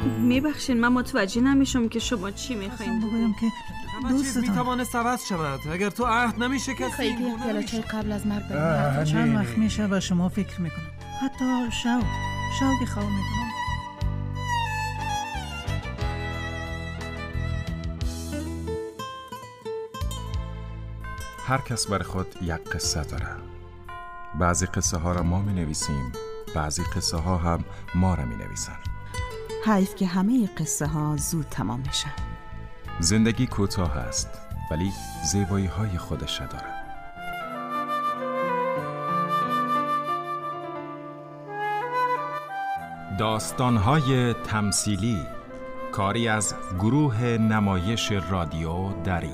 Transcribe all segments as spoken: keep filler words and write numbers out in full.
میبخشین من متوجه نمیشم که شما چی میخواین بگویم که همه چیز میتوانه عوض شود اگر تو عهد نمیشه کسی خیلی این گونه پیاله چای قبل از مرگ بریم. چند وقت میشه و شما فکر میکنم حتی شو شو که خواه میکنم. هر کس بر خود یک قصه داره. بعضی قصه ها را ما می نویسیم، بعضی قصه ها هم ما را می نویسن. حیف که همه قصه ها زود تمام میشن. زندگی کوتاه است ولی زیبایی های خودش داره. داستان های تمثیلی، کاری از گروه نمایش رادیو دری.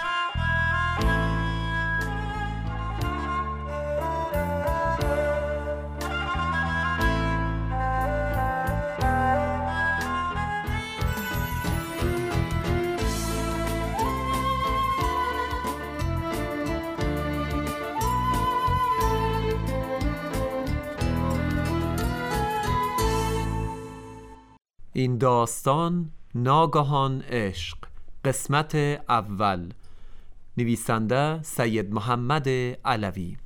این داستان ناگهان عشق، قسمت اول. نویسنده سید محمد علوی.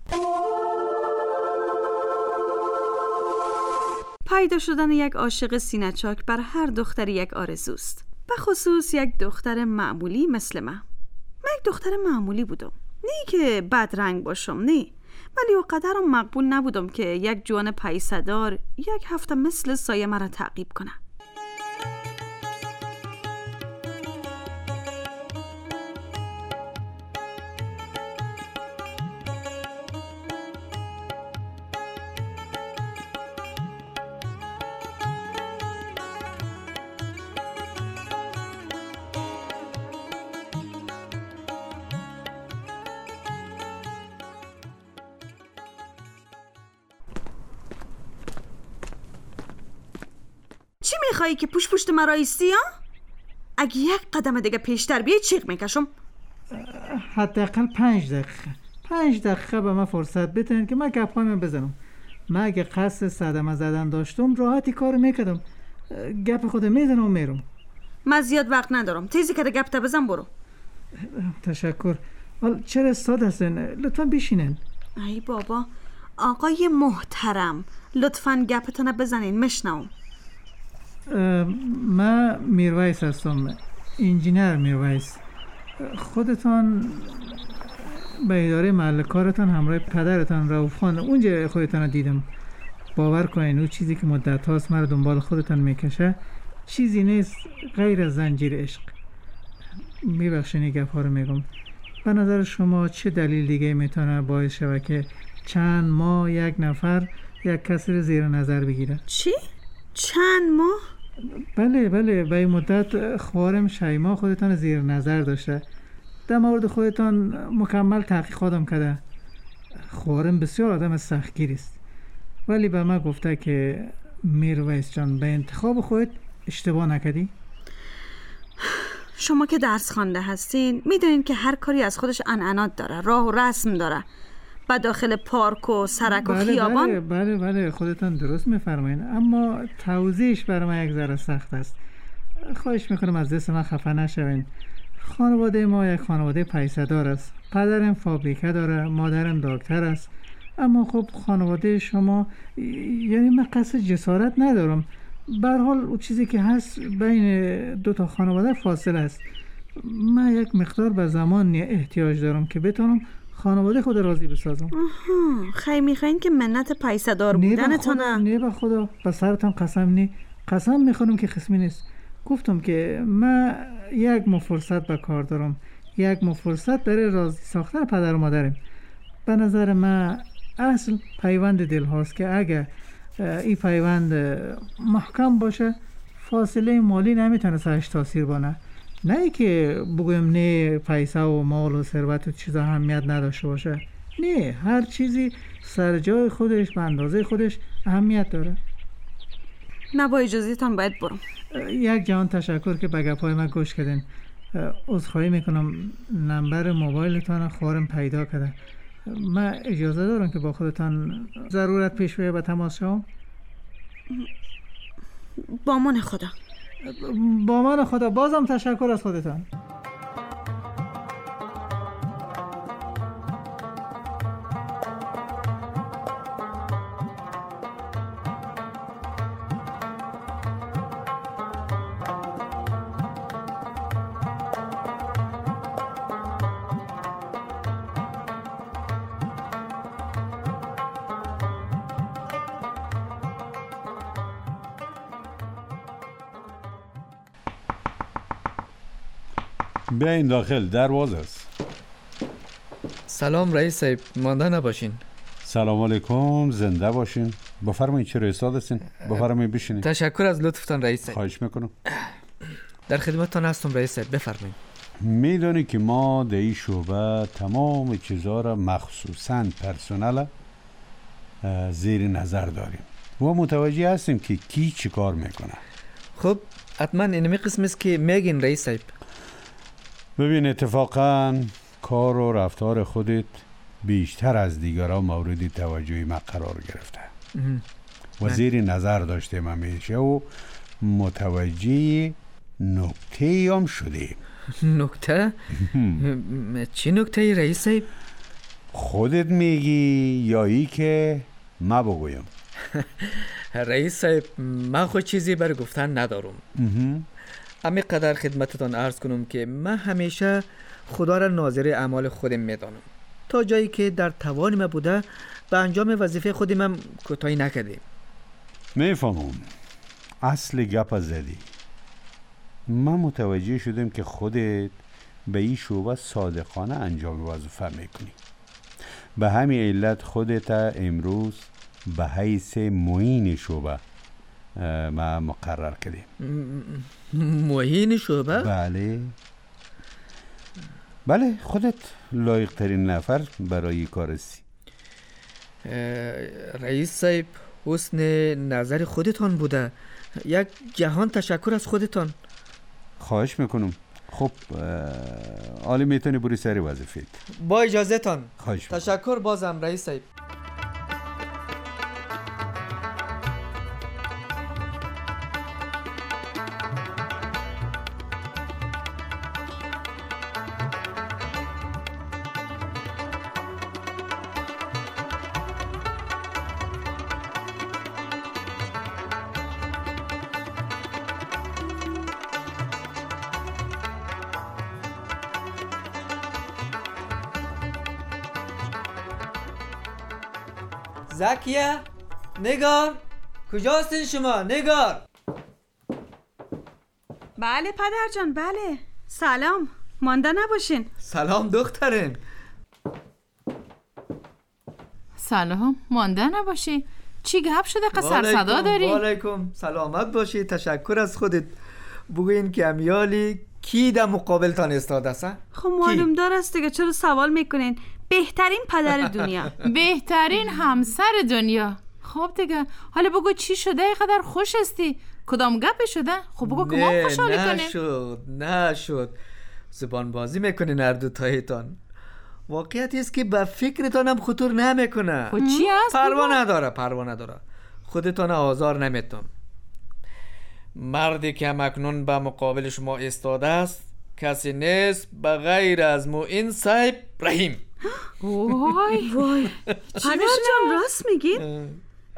پیدا شدن یک عاشق سینه‌چاک بر هر دختری یک آرزوست، به خصوص یک دختر معمولی مثل من. من یک دختر معمولی بودم، نه که بد رنگ باشم، نه، ولی اونقدرم مقبول نبودم که یک جوان پیسه‌دار یک هفته مثل سایه مرا تعقیب کنه. چی میخوایی که پوش پشت مرا ایستی ها؟ اگه یک قدم دیگه پیشتر بیای چیغ میکشم. حداقل پنج دقیقه پنج دقیقه به من فرصت بتین که من گپ‌هایم بزنم. من اگه قصد صدمه زدن داشتم راحتی کارو میکردم. گپ خودم میزنم و میرم. من زیاد وقت ندارم، تیزی که گپ تا بزن برو. تشکر. حال چرا استاد هستن؟ لطفا بشینن. ای بابا آقای محترم، لطفا گپتون بزنین مشنوم. من میرویس هستم، انجینر میرویس. خودتان به اداره محل کارتان همراه پدرتان رؤوف خان اونجا خودتان دیدم. باور کنین اون چیزی که مدت هاست مرا دنبال خودتان میکشه چیزی نیست غیر از زنجیر عشق. میبخشین این گپ ها رو میگم. به نظر شما چه دلیل دیگه میتونه باعث شود که چند ماه یک نفر یک کسی رو زیر نظر بگیره؟ چی؟ چند ماه؟ بله بله، به این مدت خوارم شیما خودتان زیر نظر داشته. در مورد خودتان مکمل تحقیقاتم کرده. خوارم بسیار آدم سختگیر است، ولی به من گفته که میرویس جان به انتخاب خودت اشتباه نکردی؟ شما که درس خوانده هستین میدونین که هر کاری از خودش عنعنات داره، راه و رسم داره. با داخل پارک و سرک و بله خیابان بله بله بله خودتان درست میفرمایین، اما توضیحش برای من یک ذره سخت است. خواهش میکنم از دست من خفه نشوین. خانواده ما یک خانواده پیسه‌دار است. پدرم فابریکه داره، مادرم دکتر است. اما خب خانواده شما، یعنی من قصد جسارت ندارم، به هر حال اون چیزی که هست بین دو تا خانواده فاصله است. من یک مقدار به زمان احتیاج دارم که بتونم خانواده خود راضی بسازم. آها، خیلی میخواین که منت پیسه‌دار بودنتونه؟ نه به خدا، به سرتان قسم نی قسم میخورم که خصمی نیست. گفتم که من یک ماه فرصت به کار دارم، یک ماه فرصت برای راضی ساختن پدر و مادرم. به نظر من اصل پیوند دل هاست که اگه این پیوند محکم باشه فاصله مالی نمیتونه سرش تاثیر بانه. نه ای که بگویم نه پیسه و مال و ثروت و چیزا اهمیت نداشته باشه. نه، هر چیزی سر جای خودش به اندازه خودش اهمیت داره. نه با اجازهتان باید برم. یک جهان تشکر که به گپای من گوش کردین. عذرخواهی میکنم نمبر موبایلتان خوارم پیدا کرده. من اجازه دارم که با خودتان ضرورت پیش بیاد به تماس شوم؟ با من خدا. با من خدا بازم تشکر از خودتان. بیاین داخل، در باز است. سلام رئیس صاحب، مانده نباشین. سلام علیکم، زنده باشین. بفرمایید چه رئیس هستین؟ بفرمایید بشینید. تشکر از لطفتان رئیس صاحب. خواهش میکنم. در خدمتتان هستم رئیس صاحب، بفرمایید. میدونی که ما در این شعبه تمام چیزها را مخصوصاً پرسنل زیر نظر داریم و متوجه هستیم که کی چی کار میکنه. خب حتما اینمی قسم است که میگین رئیس صاحب. ببین اتفاقاً کار و رفتار خودت بیشتر از دیگران مورد توجه ما قرار گرفته و زیر نظر داشتیم همیشه و متوجه نکته هم شدیم. نکته؟ چی نکته رئیس صاحب؟ خودت میگی یا ای که ما بگویم؟ رئیس صاحب من خود چیزی بر گفتن ندارم. امی قدر خدمتتان عرض کنم که من همیشه خدا را ناظر اعمال خودم میدانم، تا جایی که در توان من بوده به انجام وظیفه خودم هم کوتاهی نکردیم. میفهمم، اصل گپ زدی. من متوجه شدم که خودت به این شعبه صادقانه انجام وظیفه میکنی. به همین علت خودت امروز به حیث معین شعبه ما مقرر کردیم. معین شعبه؟ بله بله، خودت لایق ترین نفر برای کار هستی. رئیس صاحب حسن نظر خودتان بوده، یک جهان تشکر از خودتان. خواهش میکنم. خب حالا میتونی بری سر وظیفت. با اجازه تان. خواهش میکنم. تشکر بازم رئیس صاحب. زکیه، نگار، کجاستین شما؟ نگار. بله پدر جان، بله. سلام، مانده نباشین. سلام دخترم. سلام، مانده نباشی. چی گپ شده قصر صدا داری؟ وعلیکم، سلامت باشی. تشکر از خودت. بگوین که امیالی کی در مقابلتان استاده است؟ خب معلوم دار است دیگه، چرا سوال میکنین؟ بهترین پدر دنیا. بهترین همسر دنیا. خب دیگه حالا بگو چی شده؟ اینقدر خوش هستی؟ کدام گپ شده؟ خب بگو که ما خوشحالی کنیم. نشد نشد زبان بازی میکنین هر دو تایتان. واقعیتی است که به فکرتان هم خطور نمیکنه. خب چی هست؟ پروا نداره پروا نداره خودتان آزار نمیتون. مردی که همکنون به مقابل شما استاده است کسی نیست به غیر از معین صاحب رحیم. وای وای پدر جان راست میگین؟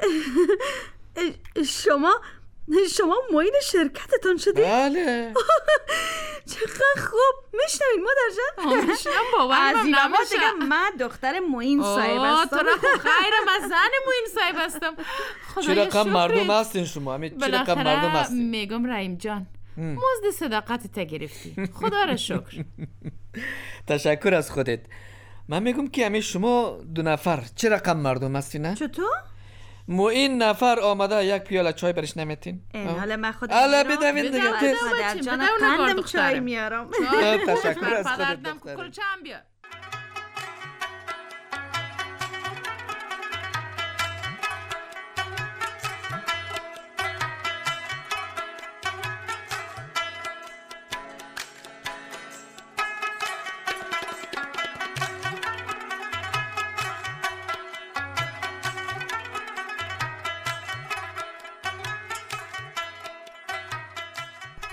شما شما معین شرکتتان شدید؟ بله. چقدر خوب. میشنوید مادر جان؟ میشنم باورم از این نمیشه. دیگه من دختر معین صاحب هستم. تو را خیر من زن معین صاحب هستم. چه رقم مردم هستین شما؟ همین چه رقم مردم هستین؟ میگم رحیم جان مزد صداقت تا گرفتی، خدا را شکر. تشکر از خودت. من میگم که همین شما دو نفر چه رقم مردم هستین؟ نه چطور؟ معین نفر آمده یک پیاله چای برش نمیتین؟ این حالا من خودم حالا بدوین دیگه. مادر جان قندم چای میارم. تشکر از خودت دخترم. کلچه هم بیار.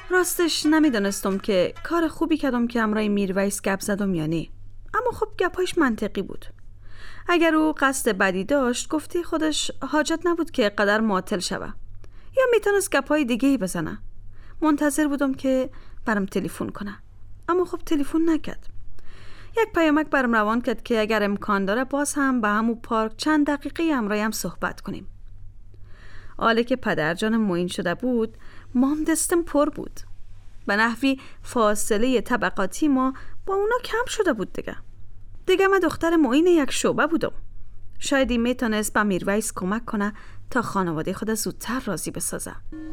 راستش نمیدونستم که کار خوبی کردم که امرای میرویس گپ زدم یا نه، اما خب گپایش منطقی بود. اگر او قصد بدی داشت گفته خودش حاجت نبود که قدر معطل شوه، یا میتونست گپای دیگه‌ای بزنه. منتظر بودم که برام تلفن کنه، اما خب تلفن نکرد. یک پیامک برام روان کرد که اگر امکان داره باز هم به همون پارک چند دقیقه امرایم صحبت کنیم. حالا که پدرجان معین شده بود، مام دستم پر بود. به نحوی فاصله طبقاتی ما با اونا کم شده بود دیگه. دیگه من دختر معین یک شعبه بودم. شاید این میتونست به میرویس کمک کنه تا خانواده خود زودتر راضی بسازه.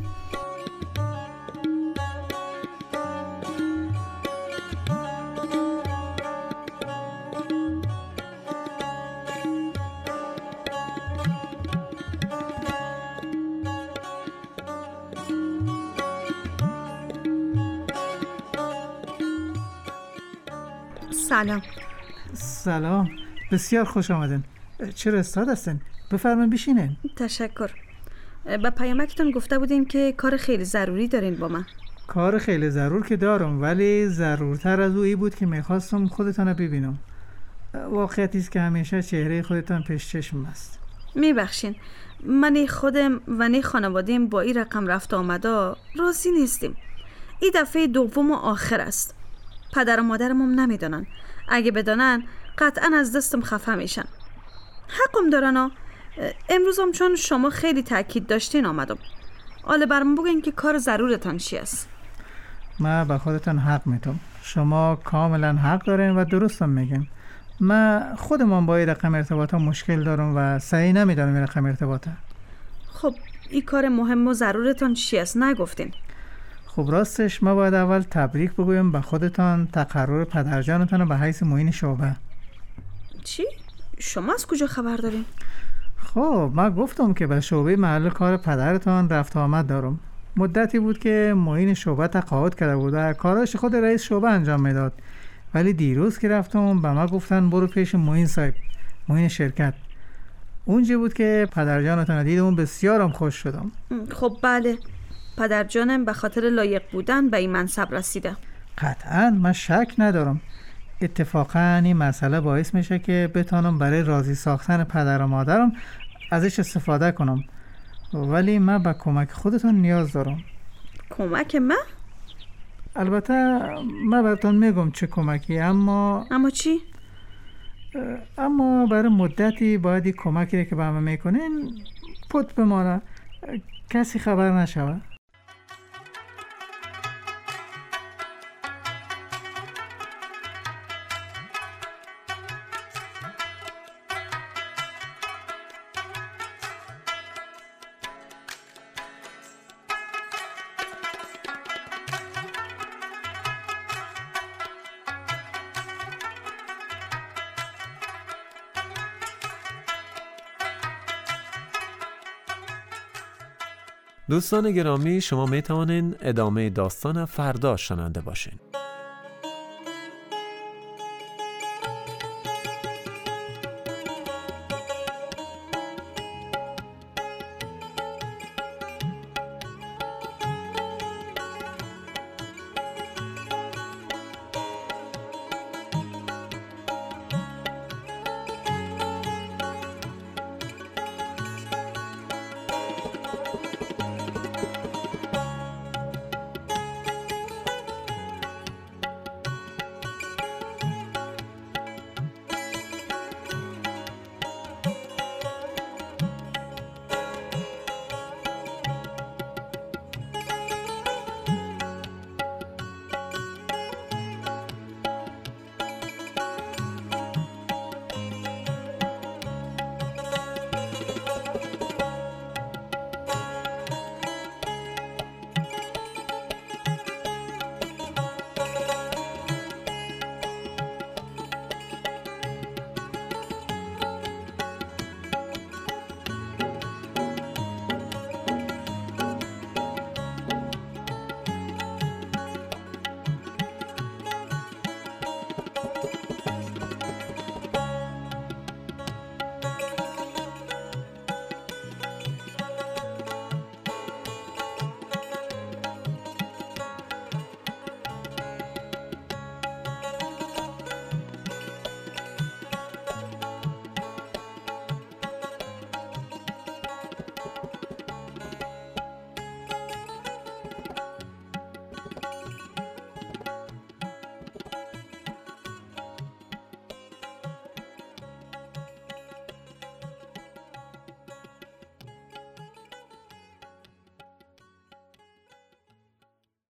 سلام. سلام، بسیار خوش آمدین. چرا استاد هستین؟ بفرمایید بشینین. تشکر. با پیامکتون گفته بودین که کار خیلی ضروری دارین با من. کار خیلی ضرور که دارم، ولی ضرورتر از او ای بود که میخواستم خودتان رو ببینم. واقعیتی است که همیشه چهره خودتان پیش چشم است. میبخشین، من خودم و نه خانواده‌ام با این رقم رفت آمده راضی نیستیم. این دفعه دوم و آخر است. پدر و مادرم هم نمیدونن. اگه بدانن قطعا از دستم خفه میشن. حقم دارن ها. امروزم چون شما خیلی تاکید داشتین آمدم. حالا برام بگین که کار ضرورتان چی است. من به خودتان حق میتم. شما کاملا حق دارین و درستم میگین. من خودم با این رقم ارتباطا مشکل دارم و صحیح نمیدونم این رقم ارتباطا. خب این کار مهم و ضرورتان چی است نگفتین؟ خب راستش ما باید اول تبریک بگویم به خودتان تقرر پدرجانتان به حیث معین شعبه. چی؟ شما از کجا خبر دارین؟ خب من گفتم که به شعبه محل کار پدرتان رفت آمد دارم. مدتی بود که معین شعبه تقاعد کرده بود و کاراش خود رئیس شعبه انجام میداد، ولی دیروز که رفتم به ما گفتن برو پیش معین صاحب، معین شرکت. اونجا بود که پدرجانتان دیدم، بسیارم خوش شدم. خب بله، پدرجانم به خاطر لایق بودن به این منصب رسیده. قطعا من شک ندارم. اتفاقا این مسئله باعث میشه که بتانم برای راضی ساختن پدر و مادرم ازش استفاده کنم، ولی من به کمک خودتون نیاز دارم. کمک من؟ البته من براتون میگم چه کمکی، اما اما چی؟ اما برای مدتی باید این کمکی که به من میکنین پت بمانه، کسی خبر نشوه. دوستان گرامی، شما می توانید ادامه داستان فردا شنونده باشین.